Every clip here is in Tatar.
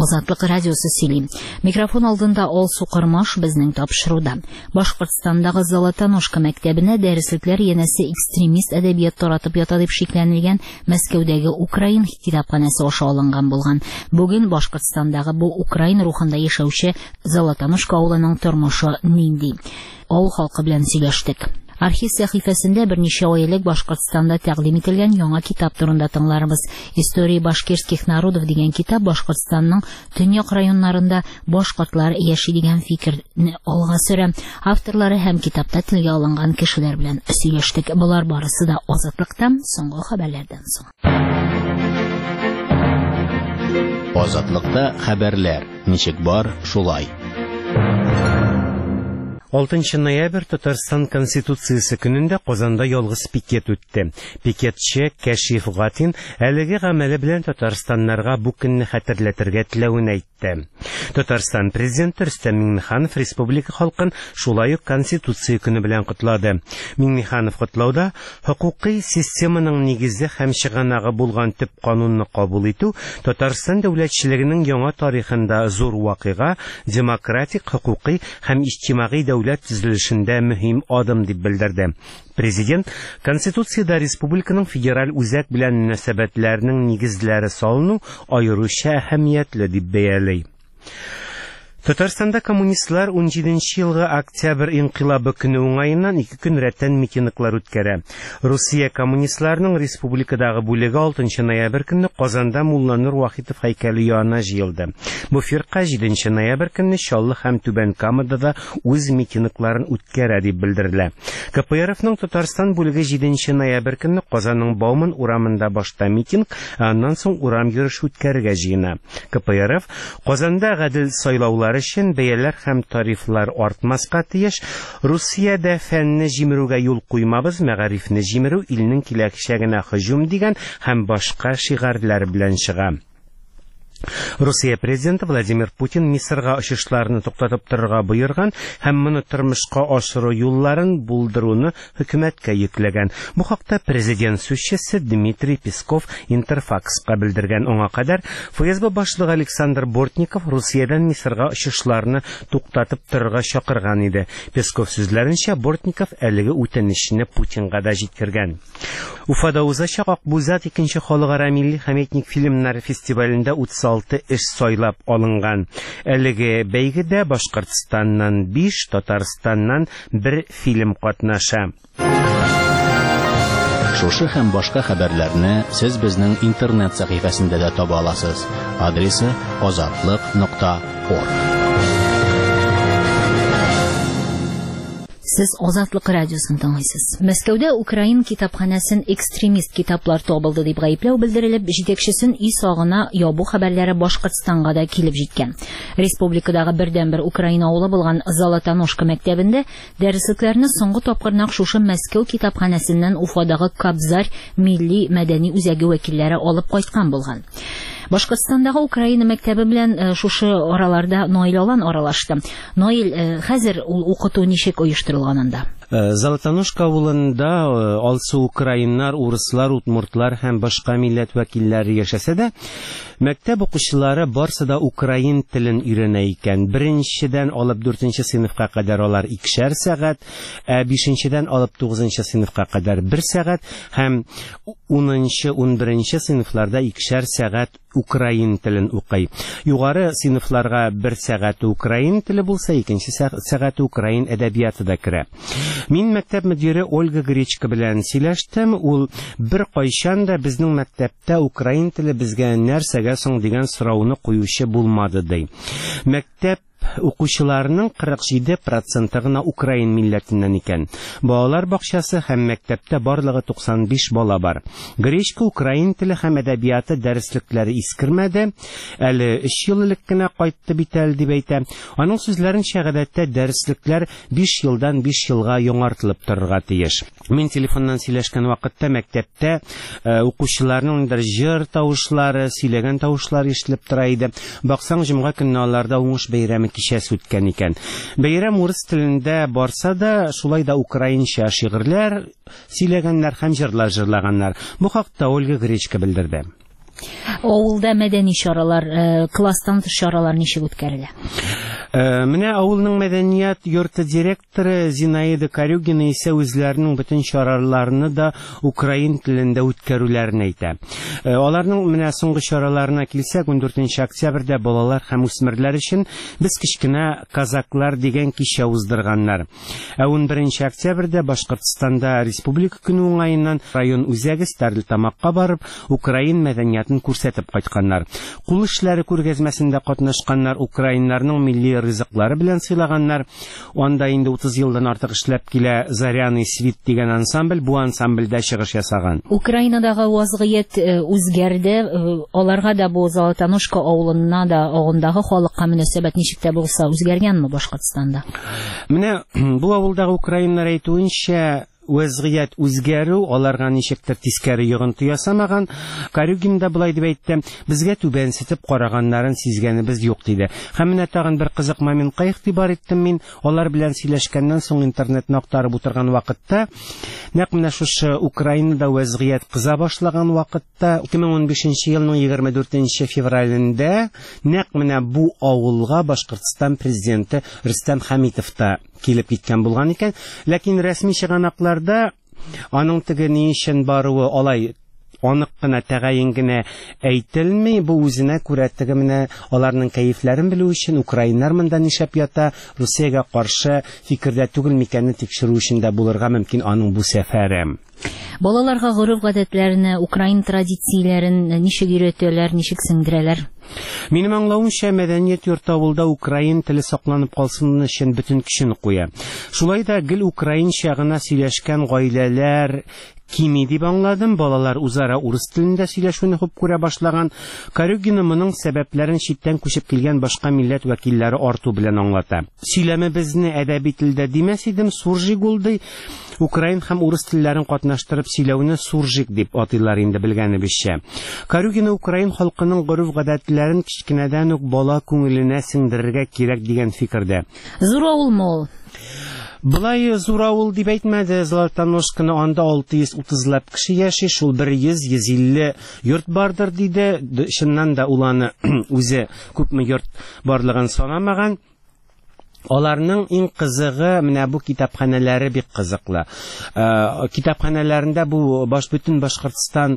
Азатлык радиосы сөйли. Микрофон алдында Алсу Кырмаш безнең тапшыруда. Башкортстандагы Золотоножка мәктәбенә дәреслекләр янәсе экстремист әдәбият таратып ята дип шикләнелгән Мәскәүдәге Украин китапханәсе аша алынган булган. Бүген Башкортстандагы бу Украин рухында яшәүче Золотоножка авылының тормышы нинди? Авыл халкы белән сөйләштек. Архив сәхифәсендә берничә ай элек Башкортстанда тәкъдим ителгән яңа китап турында тыңларбыз. История башкирских народов дигән китап Башкортстанның төньяк районнарында башкортлар яши дигән фикерне алга сөрә. Авторлары һәм китапта телгә алынган кешеләр белән сөйләштек. Булар барысы да Азатлыктан соңгы хәбәрләрдән соң. Азатлыкта хәбәрләр. Ничек бар, шулай. 6 ноябрь Татарстан Конституциясе көнендә Казанда ялгыз пикет үтте. Пикетче Кәшиф Гатин әлеге гамәле белән татарстаннарга бу көнне хәтерләтергә теләвен әйтте. Татарстан президенты Рөстәм Миңнеханов республика халкын шулай ук Конституция көне белән котлады. Миңнеханов котлауда хукукый системаның нигезе һәм чыганагы булган төп канунны кабул итү Татарстан дәүләтчелегенең яңа тарихында зур вакыйга, демократик, хукукый һәм иҗтимагый дәүләт төзелешендә мөһим адым дип белдерде. Президент Конституциядә республиканың федераль үзәк белән мөнәсәбәтләренең нигезләре салыну аеруча әһәмиятле дип бәялый. Татарстанда коммунистлар 17 елгы октябрь инкыйлабы көне уңаеннан 2 көн рәттән митинглар үткәрә. Русия коммунистларының республикадагы бүлеге 6 ноябрь көнне Казанда Мулла Нур Вахитов һәйкәле янына җыелды. Бу фирка 7 ноябрь көнне Чаллы һәм Түбән Камада үз митингларын үткәрә дип белдерелә. КПРФның Татарстан бүлеге 7 ноябрь көнне Казанның Бауман урамында башта митинг, аннан соң урам йөреше үткәрергә җыена. КПРФ Казанда гадел сайлаулар өчен бәяләр һәм тарифлар артмаска тиеш, Русиядә фәнне җимерүгә юл куймабыз, мәгарифне җимерү илнең киләчәгенә һөҗүм дигән һәм башка шигарлар белән чыга. Русия президенты Владимир Путин Мисырга очышларны туктатып торырга боерган һәм моны тормышка ашыру юлларын булдыруны хөкүмәткә йөкләгән. Бу хакта президент сүзчесе Дмитрий Песков Интерфакска белдергән. Аңа кадәр ФСБ башлыгы Александр Бортников Русиядән Мисырга очышларны туктатып торырга чакырган иде. Песков сүзләренчә, Бортников әлеге үтенечне Путинга да җиткергән. Уфада узачак Акбузат 2нче халыкара милли һәм этник фильмнар фестивалендә 36 эш сайлап алынган. Әлеге бәйгедә Башкортстаннан 5, Татарстаннан 1 фильм катнаша. Шушы һәм башка хәбәрләрне сез безнең интернет сәхифәсендә дә таба аласыз. Адресы azatlyk.org. Сез Азатлык радиосын тыңлыйсыз. Мәскәүдә Украин китапханәсен экстремист китаплар табылды дип гаепләү белдерелеп, җитәкчесен үй сагына ябу хәбәрләре Башкортстанга да килеп җиткән. Республикадагы бердән-бер Украин авылы булган Золотоножка мәктәбендә дәреслекләрне соңгы тапкырнак шушы Мәскәү китапханәсеннән Уфадагы Кобзарь милли мәдәни үзәге вәкилләре алып кайткан булган. Башкортстандагы Украина мәктәбе белән шушы араларда Наил Алан аралашты. Наил, хәзер ул укыту ничек оештырылганында? Золотоножка авылында алсы украиннар, урыслар, удмуртлар һәм башка милләт вәкилләре яшәсә дә, мәктәп укучылары барсы да украин телен өйрәнә икән. 1-дән алып 4-нче сыйныфка кадәр алар 2 сәгать, 5-дән алып 9-нчы сыйныфка кадәр 1 сәгать һәм 10-нчы, 11-нче сыйныфларда 2 сәгать украин телен укый. Югары сыйныфларга 1 сәгать украин теле булса, 2-нче сәгать украин әдәбияты да керә. Мин мәктәп мөдире Ольга Гречка белән сөйләштем. Ул бер кайчан да безнең мәктәптә украин теле безгә нәрсәгә соң дигән сорауны куючы булмады ди. Мәктәп укучыларының 47% гына украин милләтеннән икән. Балалар бакчасы һәм мәктәптә барлыгы 95 бала бар. Гречка украин теле һәм әдәбияты дәреслекләре искермәде. Әле 3 ел элек кенә кайтты бит әле дип әйтә. Аның сүзләренчә, гадәттә дәреслектәр 5 елдан 5 елга яңартылып торырга тиеш. Мин телефоннан сөйләшкән вакытта мәктәптә укучыларның җыр тавышлары, сөйләгән тавышлары ишетелеп тора иде. Баксаң, җомга көнне аларда уңыш бәйрәме кичәсе үткән икән. Бәйрәм урыс телендә барса да, шулай да украинча шигырьләр сөйләгәннәр һәм җырлар җырлаганнар. Бу хакта Ольга Гречка белдерде. Авылда мәдәни чаралар, класстан тыш чаралар ничек үткәрелә? Менә авылның мәдәният йорты директоры Зинаида Карюгина исә үзләренең бөтен чараларны да украин телендә үткәрүләрен әйтә. Аларның менә соңгы чараларына килсәк, 14 октябрьдә балалар һәм үсмерләр өчен без кичкенә казаклар дигән кичә уздырганнар. 11 октябрьдә Башкортстанда республика көне уңаеннан район үзәге Стәрлетамакка барып, украин мәдәниятын күрсәтеп кайтканнар. Кул эшләре күргәзмәсендә катнашканнар украиннарның милли ризыклары белән сыйлаганнар. Анда инде 30 елдан артык эшләп килә Заряный свит дигән ансамбль, бу ансамбльдә чыгыш ясаган. Украинадагы вазгыять үзгәрде, аларга да бу Золотоножка авылына да агымдагы халыкка мөнәсәбәт ничек тә булса үзгәргәнме Башкортстанда? Менә бу авылдагы украиннар әйтүенчә, вазгыять үзгәрү аларга ничектер тискәре йогынты ясамаган. Карюгин да булай дип әйтте: безгә түбәнсетеп караганнарын сизгәнебез юк диде. Һәм менә тагын бер кызык моментка игътибар иттем мин. Алар белән сөйләшкәннән соң интернетны актарып утырган вакытта, нәкъ менә шушы Украинада вазгыять кыза башлаган вакытта, 2015 елның 24 февралендә нәкъ менә бу авылга Башкортстан президенты Рөстәм Хәмитов та килеп киткән булган икән. Ләкин рәсми чыганакларда аның теге ни өчен баруы алай анык кына тәгаен генә әйтелми. Бу үзенә күрә теге менә аларның кәефләрен белү өчен, украиннар монда нишәп ята, Русиягә каршы фикердә түгел микәнне тикшерү өчен дә булырга мөмкин аның бу сәфәре. Балаларга гореф-гадәтләрне, украин традицияләрен ничек өйрәтәләр, ничек сеңдерәләр? Минем аңлавымча, мәдәният йорты авылда украин теле сакланып калсын өчен бөтен көчен куя. Шулай да гел украинча гына сөйләшкән гаиләләр кими дип аңладым. Балалар үзара урыс телендә сөйләшүне хуп күрә башлаган. Карюгина моның сәбәпләрен читтән күчеп килгән башка милләт вәкилләре арту белән аңлата. Сөйләмебезне әдәби телдә димәс идем, суржик булды. Украин һәм урыс телләрен катнаштырып сөйләүне суржик дип атыйлар инде белгәнебезчә. Карюгина украин халкының гореф-гадәтләрен кичкенәдән үк бала күңеленә сеңдерергә кирәк дигән фикердә. Зур авылмы ул? Булай зур авыл дип әйтмәде. Золотоножканы анда 630 кеше яши, шул 100-150 йорт бардыр диде. Чыннан да уланы үзе күпме йорт барлыгын санамаган. Аларның иң кызыгы менә бу китапханәләре бик кызыклы. Китапханәләрендә бу бөтен Башкортстан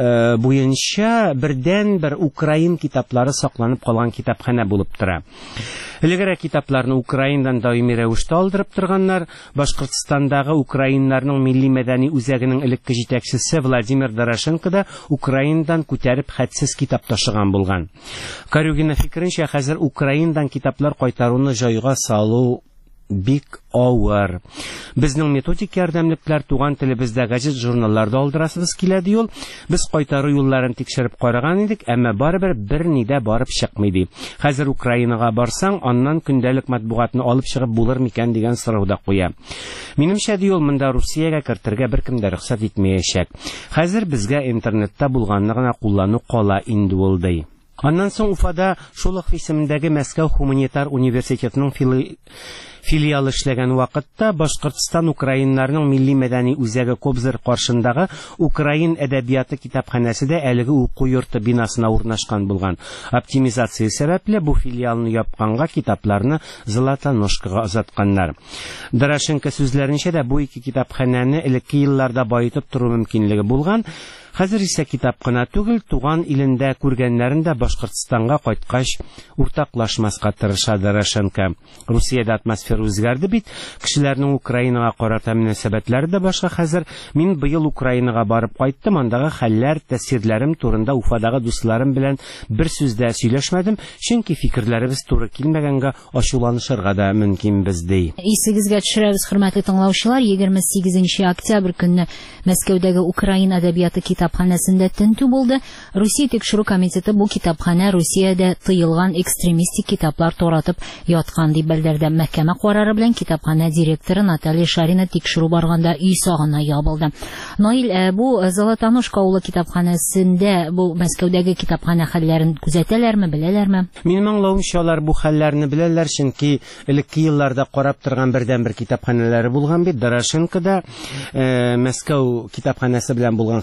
буенча бердән-бер украин китаплары сакланып калган китапханә булып тора. Элегрәк китапларны украиндан даими рәвештә алдырып торганнар. Башкортстандагы украиннарның милли мәдәни үзәгенең элекке җитәкчесе Владимир Дорошенко да украиндан күтәреп хәтсез китап ташыган булган. Карюгина фикеренчә, хәзер украиндан китаплар кайтаруны җайга салу бик авыр. Безнең методик ярдәмлекләр туган телебездә гәҗит журналларда алдырасыбыз килә ди ул. Без кайтару юлларын тикшереп караган идек, әмма барыбер берни дә барып чыкмый ди. Хәзер Украинага барсаң, аннан көндәлек матбугатны алып чыгып булыр микән дигән сорау да куя. Минемчә ди ул, монда Русиягә кертергә беркем дә рөхсәт итмәячәк. Хәзер безгә интернетта булганны гына куллану кала инде ул ди. Аннан соң Уфада Шолохов исемендәге Мәскәү гуманитар университетының филиалы эшләгән вакытта Башкортстан украиннарның милли мәдәни үзәге Кобзар каршындагы Украин әдәбияты китапханәсе дә әлеге уку йорты бинасына урнашкан булган. Оптимизация сәбәпле бу филиалны япканга китапларны Золотоножкага озатканнар. Дорошенко сүзләренчә дә бу ике китапханәне элекке елларда баетып тору мөмкинлеге булган. Хәзер исә китап кына түгел, туган илендә күргәннәрен дә Башкортстанга кайткач уртаклашмаска тырыша Дорошенко. Русиядә атмосфера үзгәрде бит, кешеләрнең Украинага карата мөнәсәбәтләре дә башка. Хәзер мин быел Украинага барып кайттым, андагы хәлләр, тәэсирләрем турында Уфадагы дусларым белән бер сүз дә сөйләшмәдем, чөнки фикерләребез туры килмәгәнгә ачуланышырга да мөмкин бездә. Исегезгә төшерәбез, хөрмәтле тыңлаучылар, 28 октябрь көнне Мәскәүдәге Украин әдәбияты китапханәсендә тентү булды. Русия тикшерү комитеты бу китапханә Русиядә тыелган экстремистик китаплар таратып яткан дип белдерде. Мәхкәмә карары белән китапханә директоры Наталья Шарина тикшерү барганда өй сагына ябылды. Наил, бу Золотоножка авылы китапханәсендә бу Мәскәүдәге китапханә хәлләрен күзәтәләрме, беләләрме? Минем аңлавымча, алар бу хәлләрне беләләр, чөнки элекке елларда карап торган бердән-бер китапханәләре булган бит. Дорошенко да Мәскәү китапханәсе белән булган хәлләрне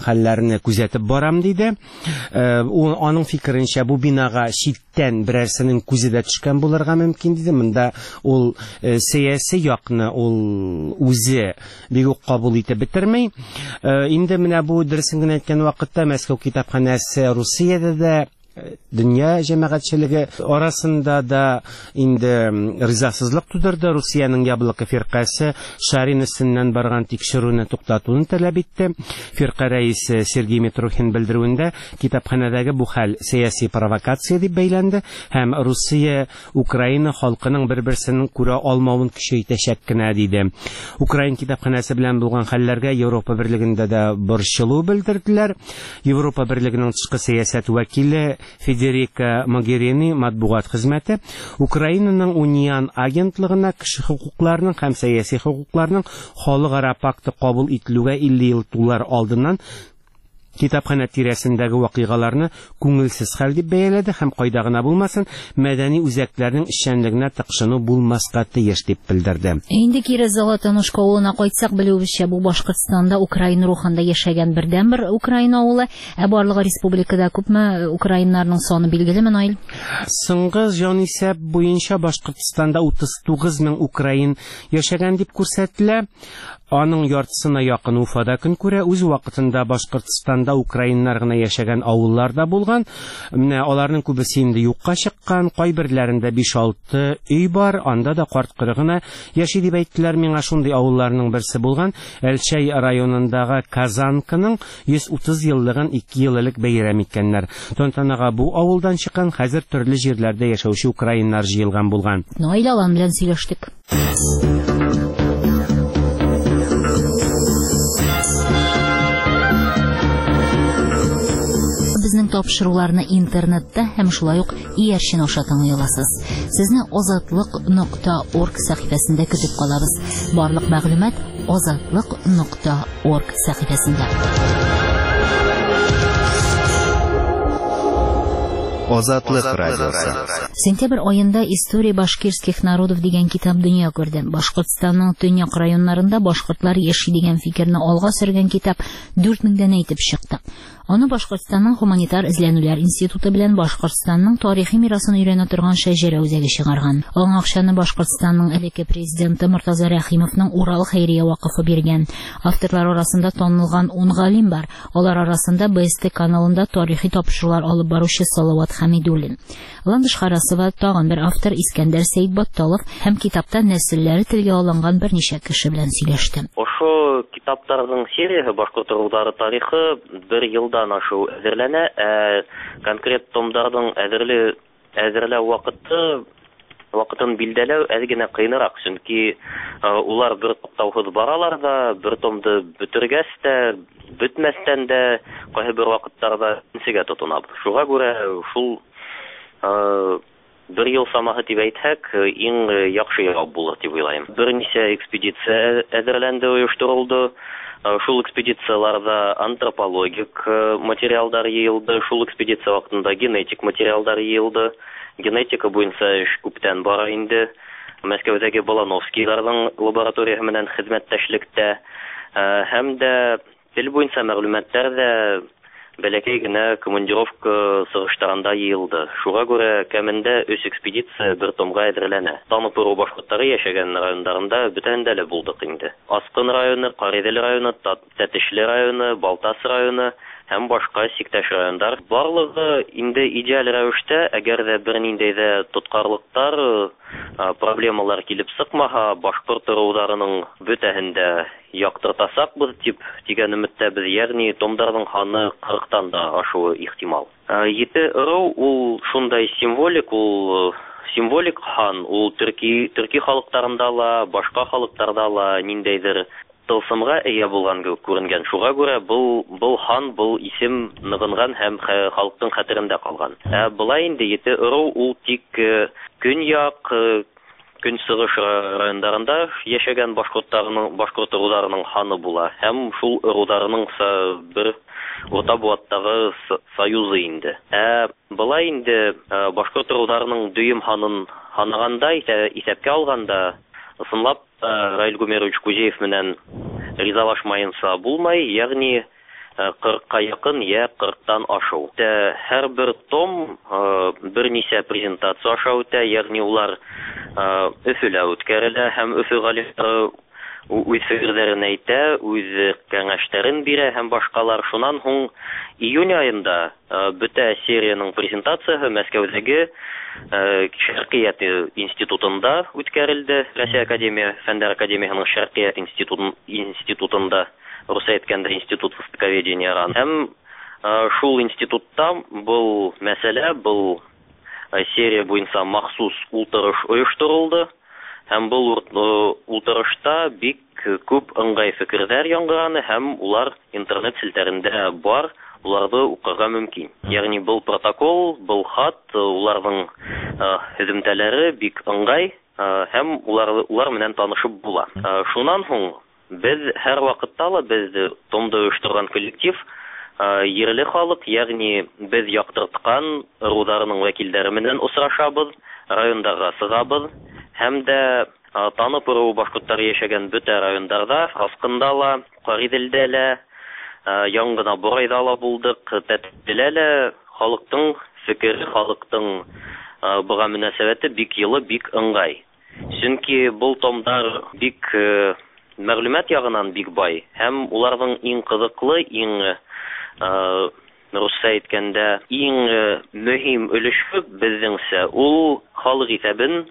хәлләрне күзәтеп барам диде. Аның фикеренчә, бу бинага читтән берәрсенең күзе дә төшкән булырга мөмкин диде. Монда ул сәяси якны ул үзе бик үк кабул итеп бетермәй. Инде менә бу дөресен генә әйткән вакытта Мәскәү китапханәсе Русиядә дә дөнья җәмәгатьчелеге арасында да инде ризасызлык тудырды. Русиянең яблык фиркасы Шарин өстеннән барган тикшерүне туктатуны таләп итте. Фирка рәисе Сергей Митрохин белдерүендә, китапханәдәге бу хәл сәяси провокация дип бәйләнде һәм Русия Украина халкының бер-берсенең күрә алмавын көчәйтәчәк кенә диде. Украин китапханәсе белән булган хәлләргә Европа берлегендә дә борчылу белдерделәр. Европа берлегенең тышкы сәясәт вәкиле Федерика Могерини матбугат хезмәте Украинаның Униан агентлыгына кеше хукукларының һәм сәяси хукукларның халыкара пакты кабул ителүгә 50 ел тулар алдыннан китапханә тирәсендәге вакыйгаларны күңелсез хәл дип бәяләде һәм кайда гына булмасын, мәдәни үзәкләрнең эшчәнлегенә тыкшыну булмаска тиеш дип белдерде. Инде кире Золотоножка авылына кайтсак, белүебезчә, бу Башкортстанда Украина рухында яшәгән бердән-бер Украина авылы, барлыгы республикада күпме украиннарның саны билгелеме, Наил? Соңгы җанисәп буенча Башкортстанда 39 мең украин яшәгән дип күрсәтелә. Аның яртысына якын Уфада көн күрә. Үз вакытында Башкортстанда украиннар гына яшәгән авыллар да булган. Менә аларның күбесе инде юкка чыккан, кайберләрендә 5-6 өй бар, анда да карт-коры гына яши дип әйттеләр миңа. Шундый авылларның берсе булган Әлчәй районындагы Казанканың 130 еллыгын 2 ел элек бәйрәм иткәннәр. Тантанага бу авылдан чыккан хәзер төрле җирләрдә яшәүче украиннар җыелган булган. Наил Алан белән сөйләштек. Безнең тапшыруларны интернетта һәм шулай ук иярчен аша тыңлый аласыз. Сезне azatlык.org сәхифәсендә көтеп калабыз. Барлык мәгълүмат azatlык.org сәхифәсендә. Азатлык радиосы. Сентябрь аенда «История башкирских народов» дигән китап дөнья күрде. Башкортстанның төньяк районнарында башкортлар яши дигән фикерне алга сөргән китап 4000 әйтеп чыкты. Аны Башкортстанның Гуманитар эзләнүләр институты белән Башкортстанның тарихи мирасын өйрәнә торган Шәҗәрә үзәге чыгарган. Аңа акчаны Башкортстанның элекке президенты Муртаза Рәхимовның Урал хәйрия вакыфы биргән. Авторлар арасында танылган 10 галим бар. Алар арасында БСТ каналында тарихи тапшырулар алып баручы Салават Хәмидуллин. Ландыш Харасова, тагын бер автор Искәндәр Сәйдбатталов һәм китапта нәселләре телгә алынган берничә кеше белән сөйләште. Ошо китаптарның сериясе башкорт уралдары тарихы 1 елдан ашу әзерләнә. Конкрет томдардың әзерләү вакытын билдәләү әзгенә кыйнырак, чөнки улар бер туктаусыз баралар да, бер томды бетергәс тә, бетмәстән дә кайбер бер вакыттарда инсегә тотынабыз. Шуңа күрә шул 1 ел самаһы дип әйтһәк, иң яхшы җавап булыр дип уйлайм. Берничә экспедиция әзерләнде, оештырылды. Шул экспедицияларда антропологик материалдар йыелды, шул экспедиция вакытында генетик материалдар йыелды. Генетика буенча эш күптән бара инде. Мәскәүдәге Балановскийларның лабораториясе белән хезмәттәшлектә һәм дә тел буенча мәгълүматлар да бәләкәй генә командировка сыгыштырганда йыелды. Шуңа күрә кәмендә 3 экспедиция бер томга әзерләнә. Танып уру башкортлары яшәгән районнарында бөтенләй дә булдык инде. Аскын районы, Каридел районы, Тәтешле районы, Балтас районы һәм башка сиктәш районнар. Барлыгы инде идеаль рәвештә, әгәр дә бернинди дә тоткарлыктар, проблемалар килеп сыкмаһа, башкорт уралдарының бөтәһен дә яктыртасакбыз дип дигән өметтәбез. Ягъни томдарның ханы 40-тан да ашуы ихтимал. 7 ыру ул шундай символик хан, ул төрки халыкларында ла, башка халыкларда ла ниндәйдер тылсымга ия булган күренгән. Шуңа күрә был хан, был исем ныгынган һәм халыктың хәтерендә калган. Булай инде 7 ыру ул тик көньяк, көнсыгыш районнарында яшәгән башкорт уралдарының ханы була. Һәм шул уралдарның бер урта буаттагы союзы инде. Булай инде башкорт уралдарының дөйем ханын ханаганда исәпкә алганда, ысынлап Раил Гумерович Кузеев менән ризалашмаенса булмай, ягъни 40-ка якын, я 40-тан ашу. Һәр бер том берничә презентация аша үтә, ягъни улар Өфөлә үткәрелә һәм Өфө галимнәре үз фикерләрен әйтә, үз кәңәшләрен бирә һәм башкалар. Шуннан һуң июнь айында бөтә серияның презентациясе Мәскәүдәге Шәркият институтында үткәрелде. Россия академия, Фәннәр академиясының Шәркият институтында, рус әйткәндә институт востоковедения. Һәм шул институтта был мәсьәлә, был серия буенча махсус утырыш оештырылды. Һәм бұл утырышта бик күп ыңгай фикерләр яңгыраны һәм улар интернет селтәрендә бар, уларны укырга мөмкин. Ягъни был протокол, был хат, уларның һөҗүмтәләре бик ыңгай һәм улар менән танышып була. Шуннан һуң без һәр вакытта ла без томда оештырган коллектив ерле халык, ягъни без яктырткан руларның вәкилләре менән очрашабыз, райондагы сыгабыз. Һәм дә танып уру башкортлар яшәгән бөтә районнарда, Аскында ла, Кариделдә лә, Яңгына Борайда ла булдык, Тәтелдә лә халыктың фикере, халыктың буга мөнәсәбәте бик йылы, бик ыңгай. Чөнки бу томдар бик мәгълүмат ягыннан бик бай, һәм уларның иң кызыклы, иң русча әйткәндә иң мөһим өлеше безнеңсә ул халык исәбен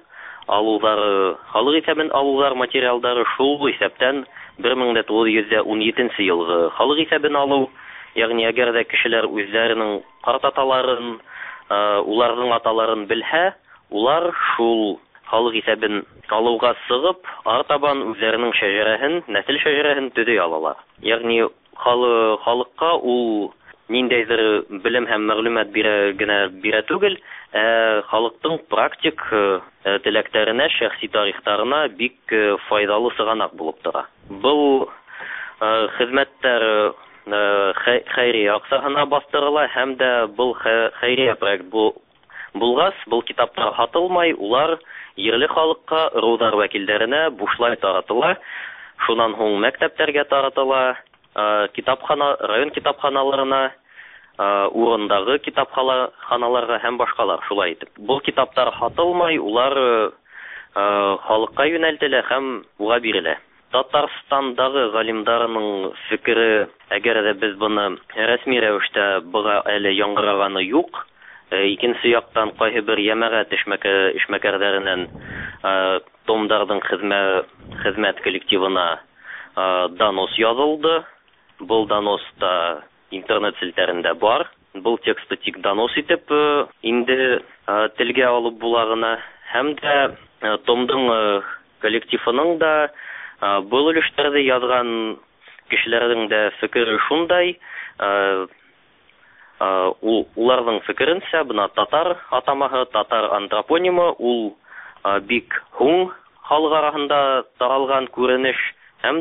алулар материалдары шул исәптән 1917 елгы халык исәбен алу, ягъни әгәр дә кешеләр үзләренең картаталарын, уларның аталарын белһә, улар шул халык исәбен алуга сыгып, артабан үзләренең шәҗәрәһен, нәсел шәҗәрәһен төзи алалар. Ягъни халыкка ул ниндәйдер белем һәм мәгълүмат бирә түгел, халыктың практик теләкләренә, шәхси тарихтарына бик файдалы сыганак булып тора. Бу хезмәттәр хәйрия аксагына бастырыла һәм дә бу хәйрия проект булгас, бу китаптар хатылмай, улар ерле халыкка, рудар вәкилләренә бушлай таратыла. Шуннан һуң мәктәпләргә таратыла, район китапханаларына, урындагы китапханаларга һәм башкалар, шулай итеп. Бу китаптар хатылмай, улар халыкка юнәлтелә һәм уга бирелә. Татарстандагы галимдарының фикере, әгәр дә без буны рәсми рәвештә буга әле яңгыраганы юк, икенче яктан кайһы бер җәмәгать эшмәкәрләреннән томдардың хезмәт коллективына донос язылды. Бұл доноста интернет селтәрендә бар. Бұл тексты тик донос итеп инде телгә алып булагына. Һәм дә томдың коллективының да бұл өлештәрдә язган кешеләрнең дә фикере шундай. Уларның фикеренчә, бына татар атамаһы, татар антропонимы, ул бик хуң халык арасында таралган күренеш, һәм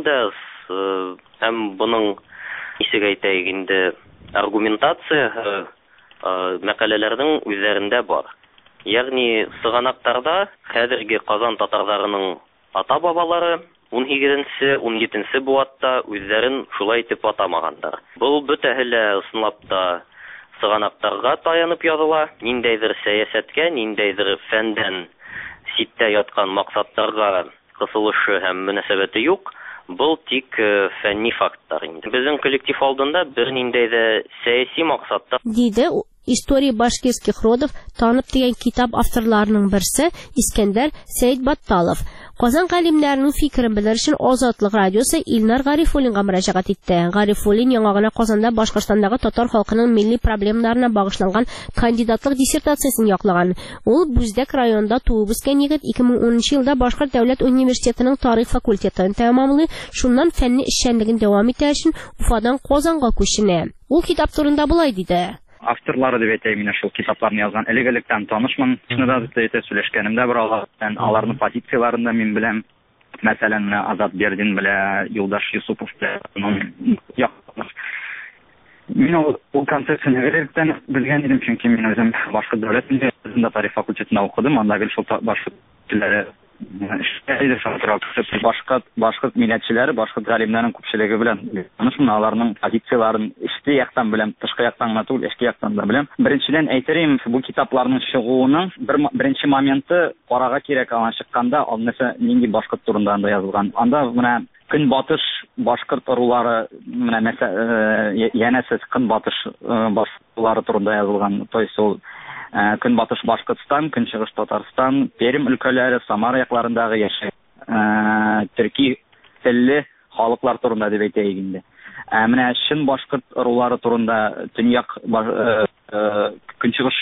буның исег әйтәйек инде аргументация мәкаләләрнең үзләрендә бар. Ягъни сыганактарда хәзерге Казан татарларының ата-бабалары 18-17 буатта үзләрен шулай итеп атамагандар. Бу бөтәһелә ысынлап та сыганактарга таянып языла, ниндәйдер сәясәткә, ниндәйдер фәндән ситтә яткан максаттарга кысылышы һәм мөнәсәбәте юк. Бұл тик фәнни факттар инде. Безнең коллектив алдында бер ниндәй дә сәяси максатта диде история башкирских родов танып дигән китап авторларының берсе Искәндәр Сәйдбатталов. Казан галимнәренең фикерен белер өчен Азатлык радиосы Илнар Гарифуллинга мөрәҗәгать итте. Гарифуллин яңа гына Казанда Башкортстандагы татар халкының милли проблемаларына багышланган кандидатлык диссертациясен яклаган. Ул Бүздәк районында туып үскән егет 2010 елда Башкорт дәүләт университетының тарих факультетын тәмамлый, шуннан фәнни эшчәнлеген дәвам итә өчен Уфадан Казанга күченә. Ул китап турында булай диде. Авторлары дип әйтәм, мин шул китапларны язган. Элек-электән танышмын. Шунда да сөйләшкәнемдә бер аларның позицияларында мин беләм. Мәсәлән, Азат Бердин белән Юлдаш Юсупов белән мин ул концепцияны элек-электән белгән идем, чөнки мин үзем Башкорт дәүләт университетында тарих факультетында укыдым. Анда гел шул башкорт телләре башкорт милләтчеләре, башкорт галимнәренең күпчелеге белән танышмын, аларның позицияларын эчке яктан беләм, тышкы яктан гына түгел, эчке яктан да беләм. Беренчедән әйтерим, бу китапларның чыгуының беренче моменты карага кирәк аңа чыкканда, алнысы нинди башкорт турында анда язылган. Анда менә Көнбатыш башкорт рулары, менә янәсе Көнбатыш башкортлары турында язылган. То есть ул Көнбатыш Башкортстан, Көнчыгыш Татарстан, Пермь өлкәләре, Самара якларындагы яшәгән төрки телле халыклар турында дип әйтәйек инде. Менә чын башкорт рулары турында Төньяк Көнчыгыш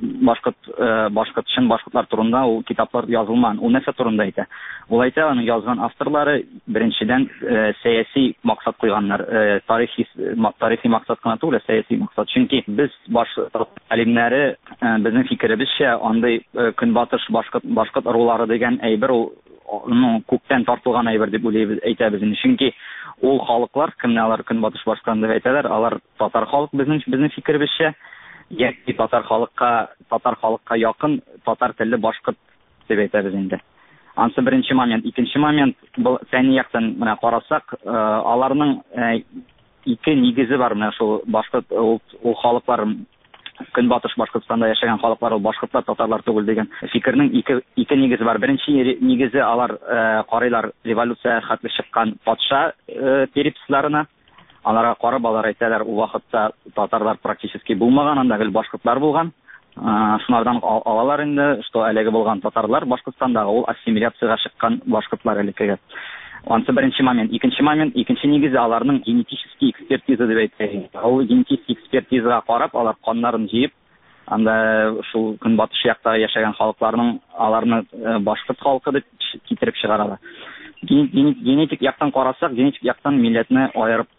чын башкортлар турында ул китаплар язылмаган. Ул нәрсә турында әйтә? Ул әйтә, аның язган авторлары беренчедән сәяси максат куйганнар. Тарихи максат кына түгел, сәяси максат. Чөнки без галимнәре безнең фикеребезчә андый Көнбатыш башкорт рулары дигән әйбер ул күктән тартылган әйбер дип уйлыйбыз, әйтәбез инде. Чөнки ул халыклар, кемнәр Көнбатыш башкорт дип әйтәләр, алар татар халык безнең фикеребезчә. Яки татар халыкка якын татар телле башкорт дип әйтәбез инде. Ансы беренче момент. Икенче момент, бу фәнни яктан менә карасак, аларның ике нигезе бар менә шул башкорт ул халыклар Көнбатыш Башкортстанда яшәгән халыклар ул башкортлар, татарлар түгел дигән фикернең ике нигезе бар. Беренче нигезе алар карыйлар революция хәтле чыккан патша переписларына. Аларга карап алар әйтәләр, ул вакытта татарлар практически булмаган, анда гел башкортлар булган. Шунардан алалар инде, что әлеге булган татарлар Башкортстандагы ул ассимиляциягә чыккан башкортлар элеккеге. Ансы беренче момент. Икенче нигезе аларның генетический экспертиза дип әйтәләр. Ул генетик экспертизага карап, алар каннарын җыеп, анда шул Көнбатыш яктагы яшәгән халыкларның аларны башкорт халкы дип китереп чыгаралар. Генетик яктан карасак, генетик яктан милләтне аерып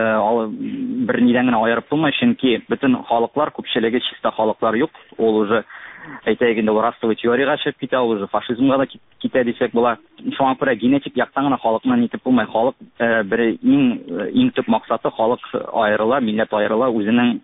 бер нидән генә аерып булмый, чөнки бөтен халыклар, күпчелеге чиста халыклар юк. Ул уже әйтәйек инде расовый теорияга чыгып китә, ул уже фашизмга да китә дисәк була. Шуңа күрә генетик яктан гына халыкны нитеп булмый. Халык бер иң төп максаты халык аерыла, милләт аерыла, үзенең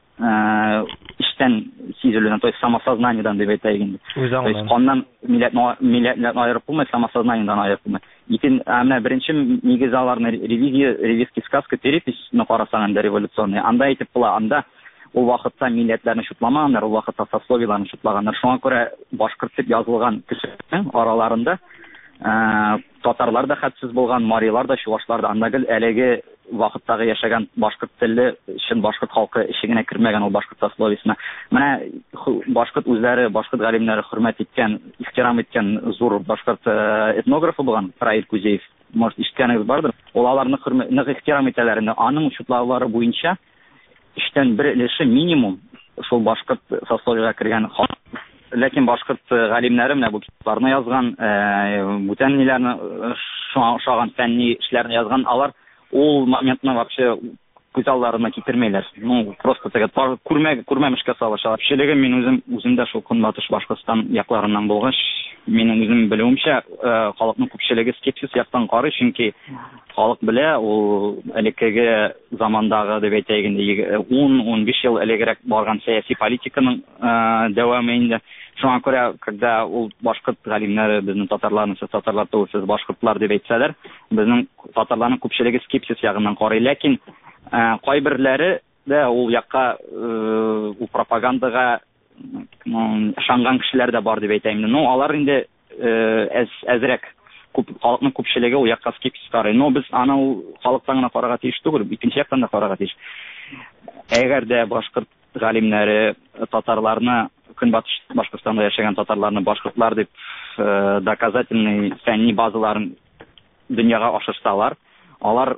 иштән сизелүенә, то есть самосознаниедан дип әйтәйек инде. То есть каннан милләтне аерып булмый, самосознаниедан аерып булмый. Менә беренче нигез аларны ревизский сказка переписьне карасаң инде революционный. Анда әйтеп була, анда ул вакытта милләтләрне шутламаганнар, ул вакытта сословияларны шутлаганнар. Шуңа күрә башкорт дип язылган кешеләрнең араларында татарлар да хәтсез булган, марилар да, чуашлар да, анда гел әлеге вакыттагы яшәгән башкорт телле, чын башкорт халкы ишегенә кергән ул башкорт сословиясына. Менә башкорт үзләре, башкорт галимнәре хөрмәт иткән, ихтирам иткән зур башкорт этнографы булган Раил Кузеев, может, ишеткәнегез бардыр. Ул аларны нык ихтирам итәләр. Аның шутлаулары буенча иштән бер өлеше минимум шул башкорт сословиягә кергән халык. Ләкин башкорт галимнәре менә бу китапларны язган, бүтән ниләрне шаган фәнни эшләрне язган, алар ул моментны вообще күз алларына китермәйләр. Просто тәгә күрмәмешкә салышалар. Кешелеге мин үземдә шул Көнбатыш Башкортстан якларыннан булгач, минем үзем белүемчә, халыкның күпчелеге скепсис яктан карый, чөнки халык белә, ул элеккеге замандагы дип әйтәйек инде 10-15 ел элегрәк барган сәяси политиканың дәвамы инде. Шуңа күрә, когда ул башкорт галимнәре безнең татарларны, татарлар түгел, башкортлар дип әйтсәләр, безнең татарларның күпчелеге скепсис ягыннан карый. Ләкин кайберләре дә ул якка ул пропагандага ышанган кешеләр дә бар дип әйтәм. Алар инде әзрәк халыкның күпчелеге ул якка скепсис карый. Без аны ул халыктан гына карарга тиеш түгел, икенче яктан да карарга тиеш. Әгәр дә башкорт галимнәре татарларны, Көнбатыш Башкортстанда яшәгән татарларны башкортлар дип доказательный фәнни базаларын дөньяга ашырсалар, алар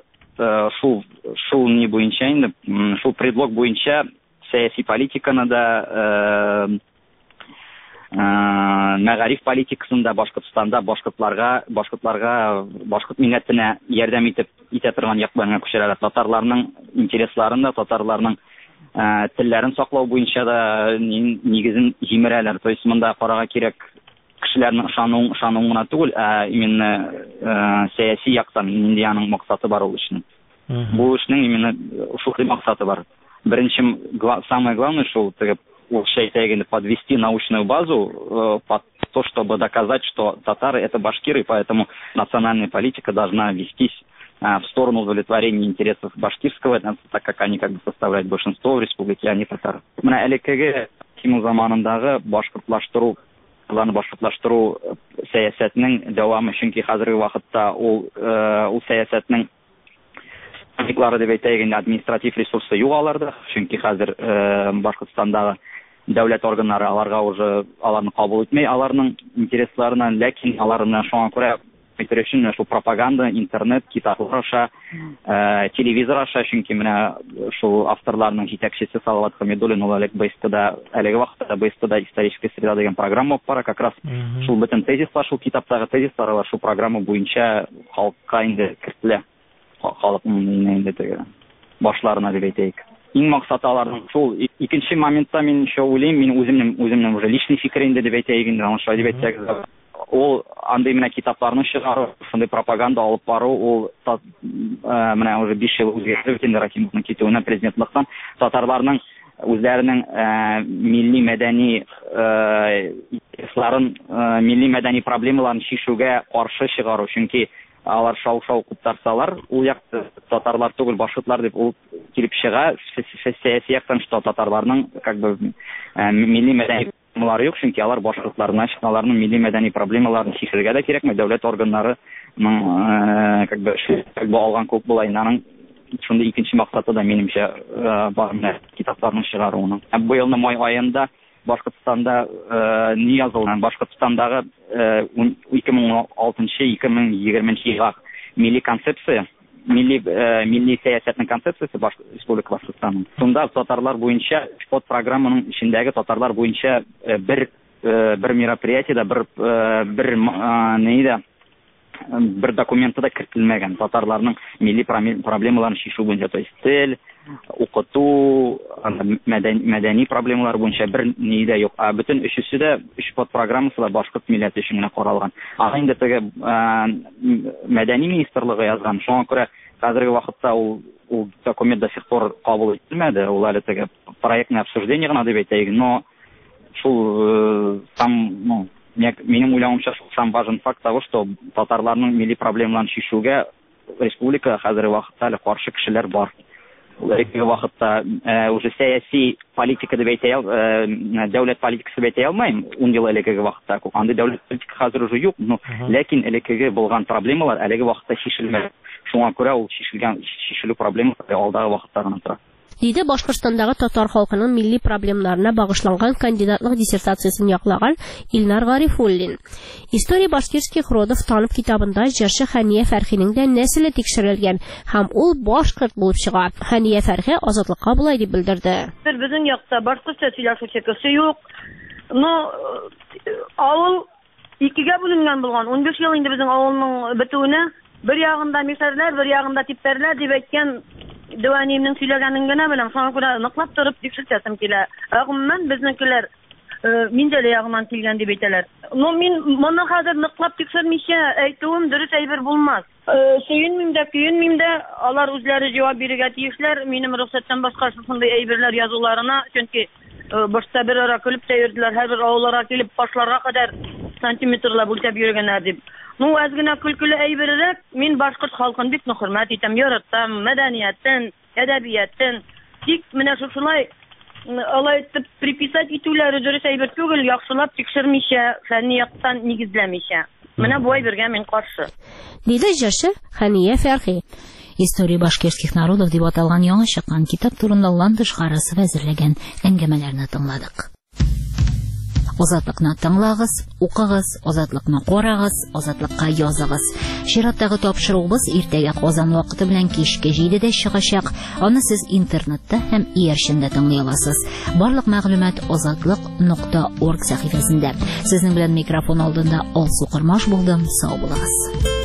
шул ни буенча инде, шул предлог буенча сәяси политиканы да, мәгариф политикасында Башкортстанда башкортларга, башкорт милләтенә ярдәм итә торган якларга күчерәләр. Татарларның интересларын да, татарларның телләрен саклау буенча да нигезен җимерәләр. То есть монда карага кирәк кешеләрнең ышануы гына түгел, именно сәяси яктан инде аның максаты бар ул эшнең. Бу эшнең именно шул максаты бар. Беренче, самое главное, шул ул әйтәйек инде, подвести научную базу под то, чтобы доказать, что татары это башкиры, и поэтому национальная политика должна вестись в сторону удовлетворения интересов башкирского, так как они как бы составляют большинство в республике, а не татары. Мына элекеге Тимур заманындагы башкортлаштыру сәясәтенең дәвамы, чөнки хәзерге вакытта ул сәясәтнең дип әйтәйек, административ ресурсы юк аларда, чөнки хәзер Башкортстандагы дәүләт органнары аларны кабул итмәй, аларның интересларына, ләкин аларны шуңа күрә өчен шул пропаганда, интернет, китаплар аша, телевизор аша, чөнки менә шул авторларның җитәкчесе Салават Хамидуллин ул әлеге вакытта БСТда историческая среда дигән программа бара, как раз шул бөтен тезислар, шул китаптагы тезислар шул программа буенча халыкка инде кертелә. Халыкның инде теге башларына дип әйтәйек. Иң максаты аларның шул икенче моментта мин уйлыйм, мин үземнең уже личный фикер инде дип әйтәйек инде, анша дип әйтсәк, ул андый менә китапларны чыгару, шундый пропаганда алып бару, ул менә уже 5 ел үзгәртеп инде Рахимовның китүенә президентлыктан татарларның үзләренең милли-мәдәни интересларын, милли-мәдәни проблемаларын чишүгә каршы чыгару, чөнки алар шау-шау куптарсалар, ул якты татарлар түгел, башкортлар дип ул килеп чыга, сәяси яктан татарларның как бы милли-мәдәни проблемалары юк, чөнки алар башкортларына аларның милли-мәдәни проблемаларын чишергә дә кирәкме, дәүләт органнарының как бы алган күп була, аның шундый икенче максаты да минемчә бар китапларның чыгаруының. Быелның май аенда Башкортстанда ни язылган? Башкортстандагы 2006-2020 елга милли концепция, милли сәясәтнең концепциясе Республика Башкортстан. Шунда татарлар буенча под программаның ичендәге татарлар буенча бер мероприятиедә, бер документта да кертелмәгән. Татарларның милли проблемаларын чишү буенча, то есть тел, укыту, мәдәни проблемалар буенча бер ни дә юк. Бөтен өчесе дә үч под программасы да башкорт милләте өчен генә каралган. Аны инде теге мәдәни министрлыгы язган. Шуңа күрә хәзерге вакытта ул документ до сих пор кабул ителмәде. Ул әле теге проектное обсуждение гына дип әйтәйек, но шул минем уйлавымча сам важен факт того, что татарларның милли проблемаларын чишүгә республика хәзерге вакытта әле каршы кешеләр бар. Әлеге вакытта уже сәяси политика дип дәүләт политикасы дип әйтә алмыйм. 10 ел әлеге вакытта андый дәүләт политика хәзер уже юк, но ләкин әлеге булган проблемалар әлеге вакытта чишелмәде. Шуңа күрә ул чишелү проблемасы алдагы вакытта гына тора. Диде Башкортстандагы татар халкының милли проблемаларына багышланган кандидатлык диссертациясын яклаган Илнар Гарифуллин. История башкирских родов танып китабында җырчы Хәния Фәрхинең дә нәселе тикшерелгән һәм ул башкорт булып чыга. Хәния Фәрхи Азатлыкка булай дип белдерде. Безнең якта башкортча сөйләшүче кеше юк. Но авыл икегә бүленгән булган. 15 ел инде безнең авылның бетүенә бер ягында мишәрләр, бер ягында типтәрләр дип әйткән Дәванимнең сөйләгәнен генә беләм, шуңа күрә ныклап торып тикшертәсем килә. Гомумән безнекеләр миндә дә ягыннан килгән дип әйтәләр. Но мин моны хәзер ныклап тикшермичә әйтүем дөрес әйбер булмас. Сөенмим дә, көенмим дә, алар үзләре җавап бирергә тиешләр. Минем рөхсәттән башка шундый әйберләр язуларына, чөнки башта бер ара көлеп тә йөрделәр, һәрбер авылларга килеп башларга кадәр сантиметрлап үлчәп йөргәннәр дип. Ну, аз гына көлкеле әйберрәк, мин башкорт халкын бик хөрмәт итәм, яратам, мәдәниятен, әдәбиятен. Тик менә шулай алай итеп приписать итүләре дөрес әйбер түгел, яхшылап тикшермичә, фәнни яктан нигезләмичә. Менә бу әйбергә мин каршы. Диде җырчы Хәния Фәрхи. История башкирских народов дип аталган яңа чыккан китап турында Ландыш Харасы әзерләгән әңгәмәләрне тыңладык. Азатлыкны тыңлагыз, укыгыз, азатлыкны карагыз, азатлыкка языгыз. Чираттагы тапшыруыбыз иртәгә Казан вакыты белән кичке 7дә чыгачак. Аны сез интернетта һәм иярчендә тыңлый аласыз. Барлык мәгълүмат azatlык.org сәхифәсендә. Сезнең белән микрофон алдында Алсу Кырмаш булдым. Сау булыгыз.